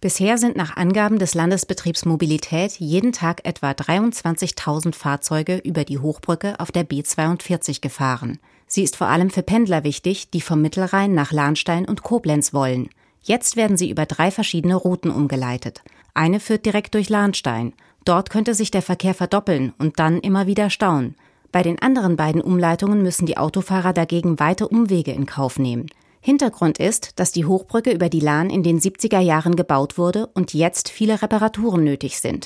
Bisher sind nach Angaben des Landesbetriebs Mobilität jeden Tag etwa 23.000 Fahrzeuge über die Hochbrücke auf der B42 gefahren. Sie ist vor allem für Pendler wichtig, die vom Mittelrhein nach Lahnstein und Koblenz wollen. Jetzt werden sie über 3 verschiedene Routen umgeleitet. Eine führt direkt durch Lahnstein. Dort könnte sich der Verkehr verdoppeln und dann immer wieder stauen. Bei den anderen beiden Umleitungen müssen die Autofahrer dagegen weite Umwege in Kauf nehmen. Hintergrund ist, dass die Hochbrücke über die Lahn in den 70er Jahren gebaut wurde und jetzt viele Reparaturen nötig sind.